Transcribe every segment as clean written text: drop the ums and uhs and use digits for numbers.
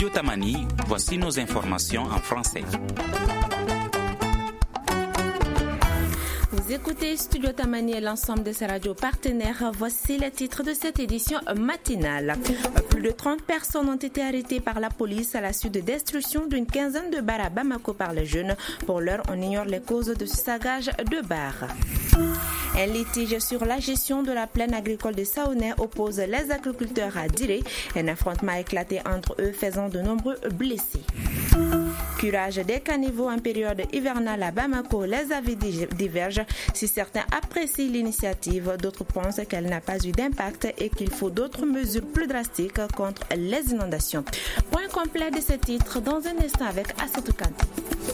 Studio Tamani, voici nos informations en français. Vous écoutez Studio Tamani et l'ensemble de ses radios partenaires. Voici les titres de cette édition matinale. Plus de 30 personnes ont été arrêtées par la police à la suite de destruction d'une quinzaine de bars à Bamako par les jeunes. Pour l'heure, on ignore les causes de ce saccage de bars. Un litige sur la gestion de la plaine agricole de Saoné oppose les agriculteurs à Diré. Un affrontement a éclaté entre eux, faisant de nombreux blessés. Curage des caniveaux en période hivernale à Bamako, les avis divergent. Si certains apprécient l'initiative, d'autres pensent qu'elle n'a pas eu d'impact et qu'il faut d'autres mesures plus drastiques contre les inondations. Point complet de ce titre dans un instant avec Assetou Kanté.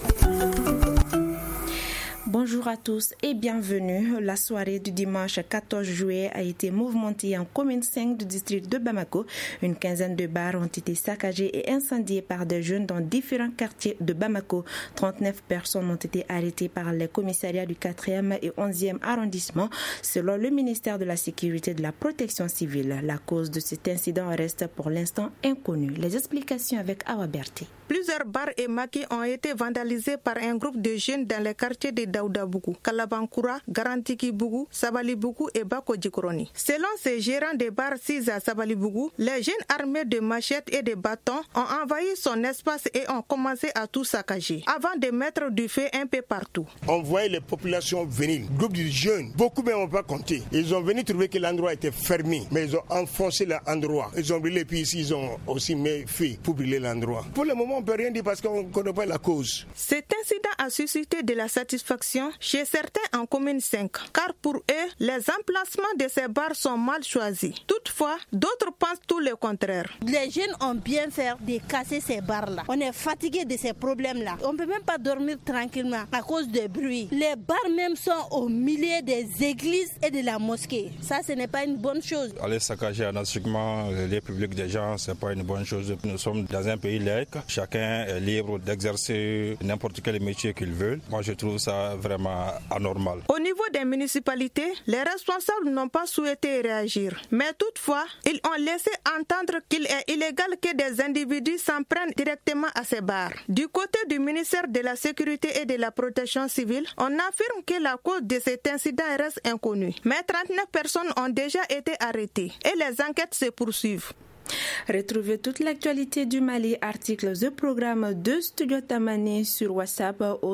Bonjour à tous et bienvenue. La soirée du dimanche 14 juillet a été mouvementée en commune 5 du district de Bamako. Une quinzaine de bars ont été saccagés et incendiés par des jeunes dans différents quartiers de Bamako. 39 personnes ont été arrêtées par les commissariats du 4e et 11e arrondissement, selon le ministère de la Sécurité et de la Protection civile. La cause de cet incident reste pour l'instant inconnue. Les explications avec Awa Berté. Plusieurs bars et maquis ont été vandalisés par un groupe de jeunes dans les quartiers de Daoudabougou, Kalabankura, Garantiki-Bougou, Sabali-Bougou et Bako-Djikroni. Selon ces gérants des bars 6 à Sabali-Bougou, les jeunes armés de machettes et de bâtons ont envahi son espace et ont commencé à tout saccager, avant de mettre du feu un peu partout. On voyait les populations venir, groupe de jeunes, beaucoup même n'ont pas compté. Ils ont venu trouver que l'endroit était fermé, mais ils ont enfoncé l'endroit. Ils ont brûlé, puis ici ils ont aussi mis feu pour brûler l'endroit. Pour le moment, on ne peut rien dire parce qu'on ne connaît pas la cause. Cet incident a suscité de la satisfaction chez certains en commune 5, car pour eux, les emplacements de ces bars sont mal choisis. Toutefois, d'autres pensent tout le contraire. Les jeunes ont bien fait de casser ces bars-là. On est fatigué de ces problèmes-là. On ne peut même pas dormir tranquillement à cause du bruit. Les bars même sont au milieu des églises et de la mosquée. Ça, ce n'est pas une bonne chose. Aller saccager anarchiquement les publics des gens, ce n'est pas une bonne chose. Nous sommes dans un pays laïque. Chacun est libre d'exercer n'importe quel métier qu'il veut. Moi, je trouve ça vraiment anormal. Au niveau des municipalités, les responsables n'ont pas souhaité réagir. Mais toutefois, ils ont laissé entendre qu'il est illégal que des individus s'en prennent directement à ces bars. Du côté du ministère de la Sécurité et de la Protection civile, on affirme que la cause de cet incident reste inconnue. Mais 39 personnes ont déjà été arrêtées et les enquêtes se poursuivent. Retrouvez toute l'actualité du Mali, articles de programme de Studio Tamani sur WhatsApp au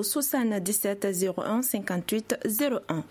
77 01 58 01.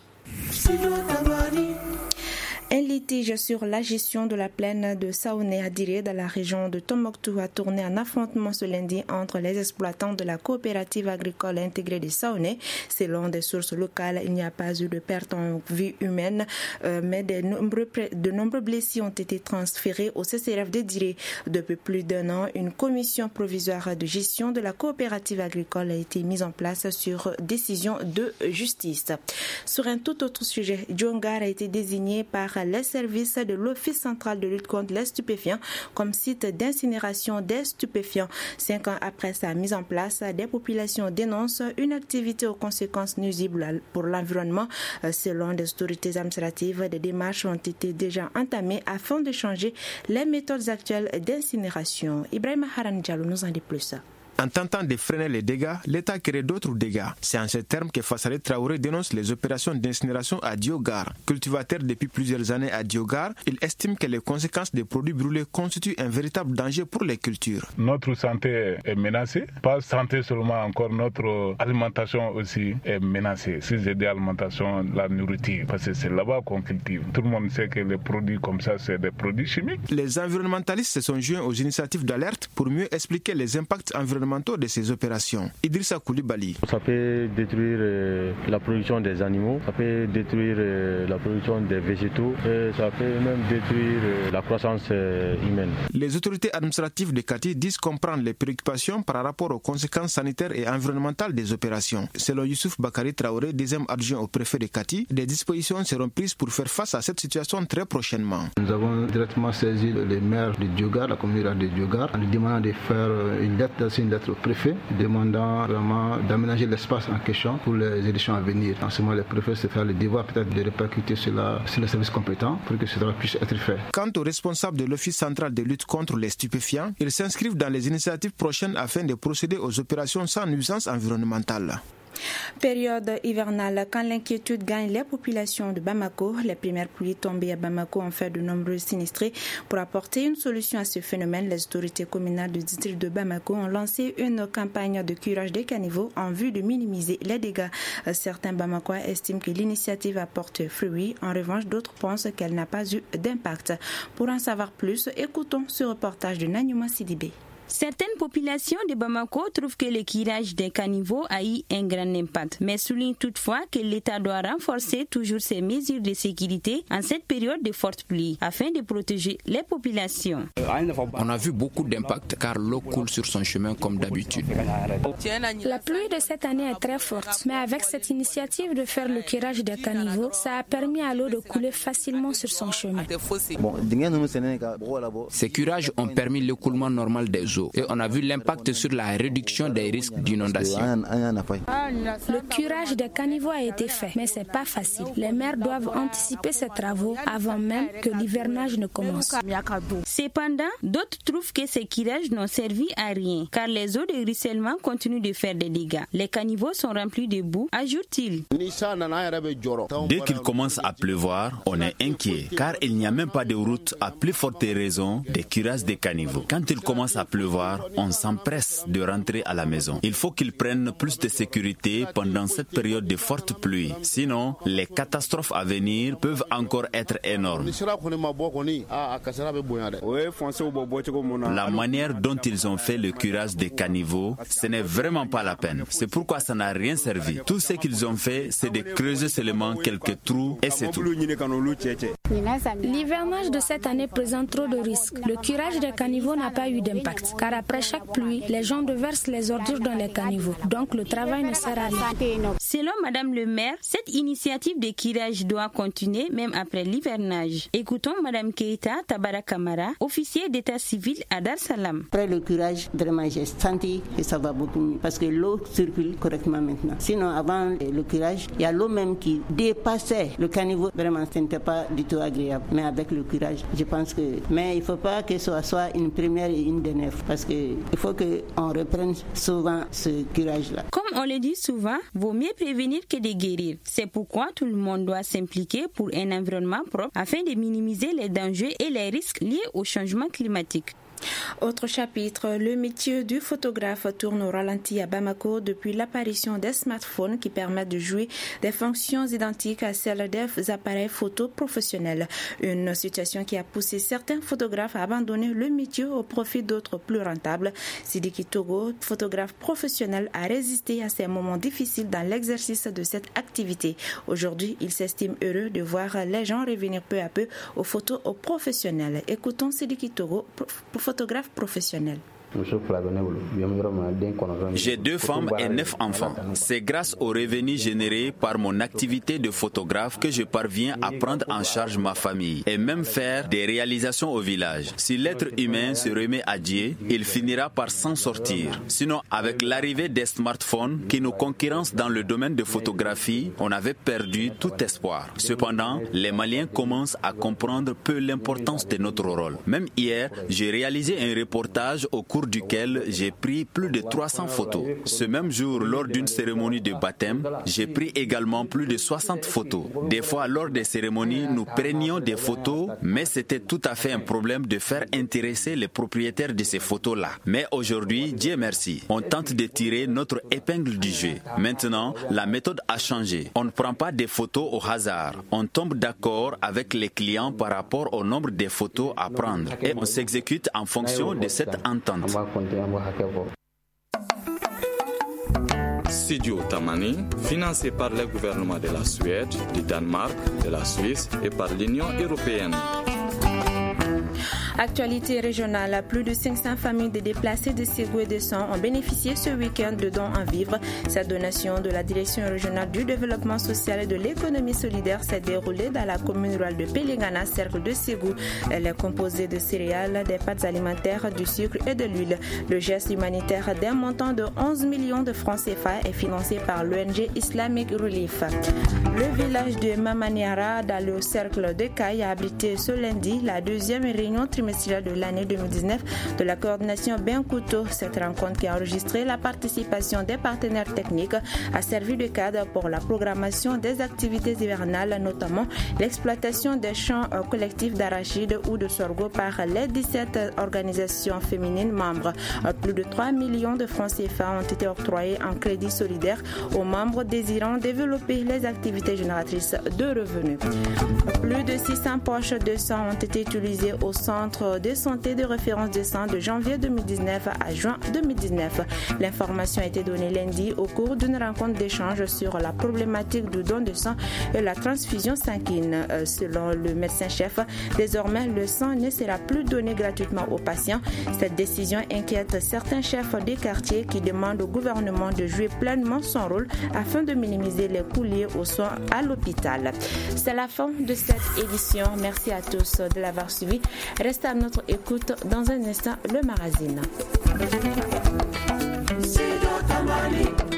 Un litige sur la gestion de la plaine de Saoné à Diré dans la région de Tombouctou a tourné en affrontement ce lundi entre les exploitants de la coopérative agricole intégrée de Saoné. Selon des sources locales, il n'y a pas eu de perte en vie humaine, mais de nombreux blessés ont été transférés au CCRF de Diré. Depuis plus d'un an, une commission provisoire de gestion de la coopérative agricole a été mise en place sur décision de justice. Sur un tout autre sujet, Djongar a été désigné par les services de l'Office central de lutte contre les stupéfiants comme site d'incinération des stupéfiants. 5 ans après sa mise en place, des populations dénoncent une activité aux conséquences nuisibles pour l'environnement. Selon les autorités administratives, des démarches ont été déjà entamées afin de changer les méthodes actuelles d'incinération. Ibrahim Haran Diallo nous en dit plus. En tentant de freiner les dégâts, l'État crée d'autres dégâts. C'est en ces termes que Fassale Traoré dénonce les opérations d'incinération à Diogar. Cultivateur depuis plusieurs années à Diogar, il estime que les conséquences des produits brûlés constituent un véritable danger pour les cultures. Notre santé est menacée, pas santé seulement, encore notre alimentation aussi est menacée. Si j'ai dit alimentation, la nourriture, parce que c'est là-bas qu'on cultive. Tout le monde sait que les produits comme ça, c'est des produits chimiques. Les environnementalistes se sont joints aux initiatives d'alerte pour mieux expliquer les impacts environnementaux de ces opérations. Idrissa Koulibaly. Ça peut détruire la production des animaux, ça peut détruire la production des végétaux et ça peut même détruire la croissance humaine. Les autorités administratives de Kati disent comprendre les préoccupations par rapport aux conséquences sanitaires et environnementales des opérations. Selon Youssouf Bakari Traoré, deuxième adjoint au préfet de Kati, des dispositions seront prises pour faire face à cette situation très prochainement. Nous avons directement saisi les maires de Diogar, la communauté de Diogar, en lui demandant de faire une lettre d'assignation lettre au préfet demandant vraiment d'aménager l'espace en question pour les éditions à venir. En ce moment, le préfet se fait le devoir peut-être de répercuter cela sur les services compétents pour que cela puisse être fait. Quant aux responsables de l'Office central de lutte contre les stupéfiants, ils s'inscrivent dans les initiatives prochaines afin de procéder aux opérations sans nuisance environnementale. Période hivernale, quand l'inquiétude gagne les populations de Bamako, les premières pluies tombées à Bamako ont fait de nombreux sinistrés. Pour apporter une solution à ce phénomène, les autorités communales du district de Bamako ont lancé une campagne de curage des caniveaux en vue de minimiser les dégâts. Certains Bamakois estiment que l'initiative apporte fruit. En revanche, d'autres pensent qu'elle n'a pas eu d'impact. Pour en savoir plus, écoutons ce reportage de Nanyuma Sidibé. Certaines populations de Bamako trouvent que le curage des caniveaux a eu un grand impact, mais soulignent toutefois que l'État doit renforcer toujours ses mesures de sécurité en cette période de forte pluie afin de protéger les populations. On a vu beaucoup d'impact car l'eau coule sur son chemin comme d'habitude. La pluie de cette année est très forte, mais avec cette initiative de faire le curage des caniveaux, ça a permis à l'eau de couler facilement sur son chemin. Ces curages ont permis l'écoulement normal des eaux et on a vu l'impact sur la réduction des risques d'inondation. Le curage des caniveaux a été fait, mais c'est pas facile. Les maires doivent anticiper ces travaux avant même que l'hivernage ne commence. Cependant, d'autres trouvent que ces curages n'ont servi à rien, car les eaux de ruissellement continuent de faire des dégâts. Les caniveaux sont remplis de boue, ajoute-t-il. Dès qu'il commence à pleuvoir, on est inquiet, car il n'y a même pas de route, à plus forte raison des curages des caniveaux. Quand il commence à pleuvoir, on s'empresse de rentrer à la maison. Il faut qu'ils prennent plus de sécurité pendant cette période de forte pluie. Sinon, les catastrophes à venir peuvent encore être énormes. La manière dont ils ont fait le curage des caniveaux, ce n'est vraiment pas la peine. C'est pourquoi ça n'a rien servi. Tout ce qu'ils ont fait, c'est de creuser seulement quelques trous et c'est tout. L'hivernage de cette année présente trop de risques. Le curage des caniveaux n'a pas eu d'impact, car après chaque pluie, les gens déversent les ordures dans les caniveaux. Donc le travail ne sert à rien. Selon Madame le maire, cette initiative de curage doit continuer même après l'hivernage. Écoutons Madame Keita Tabara Kamara, officier d'état civil à Dar Salam. Après le curage, vraiment j'ai senti que ça va beaucoup mieux parce que l'eau circule correctement maintenant. Sinon avant le curage, il y a l'eau même qui dépassait le caniveau. Vraiment ce n'était pas du tout agréable. Mais avec le curage, je pense que... Mais il ne faut pas que ce soit une première et une dernière parce qu'il faut qu'on reprenne souvent ce curage-là. Comme on le dit souvent, vaut mieux prévenir que de guérir. C'est pourquoi tout le monde doit s'impliquer pour un environnement propre afin de minimiser les dangers et les risques liés au changement climatique. Autre chapitre, le métier du photographe tourne au ralenti à Bamako depuis l'apparition des smartphones qui permettent de jouer des fonctions identiques à celles des appareils photo professionnels. Une situation qui a poussé certains photographes à abandonner le métier au profit d'autres plus rentables. Sidiki Togo, photographe professionnel, a résisté à ces moments difficiles dans l'exercice de cette activité. Aujourd'hui, il s'estime heureux de voir les gens revenir peu à peu aux photos professionnelles. Écoutons Sidiki Togo, photographe professionnel. J'ai 2 femmes et 9 enfants. C'est grâce aux revenus générés par mon activité de photographe que je parviens à prendre en charge ma famille et même faire des réalisations au village. Si l'être humain se remet à Dieu, il finira par s'en sortir. Sinon, avec l'arrivée des smartphones qui nous concurrencent dans le domaine de photographie, on avait perdu tout espoir. Cependant, les Maliens commencent à comprendre peu l'importance de notre rôle. Même hier, j'ai réalisé un reportage au cours duquel j'ai pris plus de 300 photos. Ce même jour, lors d'une cérémonie de baptême, j'ai pris également plus de 60 photos. Des fois, lors des cérémonies, nous prenions des photos, mais c'était tout à fait un problème de faire intéresser les propriétaires de ces photos-là. Mais aujourd'hui, Dieu merci, on tente de tirer notre épingle du jeu. Maintenant, la méthode a changé. On ne prend pas des photos au hasard. On tombe d'accord avec les clients par rapport au nombre de photos à prendre et on s'exécute en fonction de cette entente. Studio Tamani, financé par le gouvernement de la Suède, du Danemark, de la Suisse et par l'Union européenne. Actualité régionale, plus de 500 familles de déplacés de Ségou et de Son ont bénéficié ce week-end de dons en vivres. Cette donation de la Direction régionale du développement social et de l'économie solidaire s'est déroulée dans la commune rurale de Pelingana, cercle de Ségou. Elle est composée de céréales, des pâtes alimentaires, du sucre et de l'huile. Le geste humanitaire d'un montant de 11 millions de francs CFA est financé par l'ONG Islamic Relief. Le village de Mamaniara, dans le cercle de Caille, a abrité ce lundi la deuxième réunion trimestrielle de l'année 2019 de la coordination Benkouto. Cette rencontre qui a enregistré la participation des partenaires techniques a servi de cadre pour la programmation des activités hivernales, notamment l'exploitation des champs collectifs d'arachides ou de sorgho par les 17 organisations féminines membres. Plus de 3 millions de francs CFA ont été octroyés en crédit solidaire aux membres désirant développer les activités génératrices de revenus. Plus de 600 poches de sang ont été utilisées au centre de santé de référence de sang de janvier 2019 à juin 2019. L'information a été donnée lundi au cours d'une rencontre d'échange sur la problématique du don de sang et la transfusion sanguine. Selon le médecin-chef, désormais le sang ne sera plus donné gratuitement aux patients. Cette décision inquiète certains chefs des quartiers qui demandent au gouvernement de jouer pleinement son rôle afin de minimiser les coûts liés aux soins à l'hôpital. C'est la fin de cette édition. Merci à tous de l'avoir suivi. Restez à notre écoute. Dans un instant, le magazine.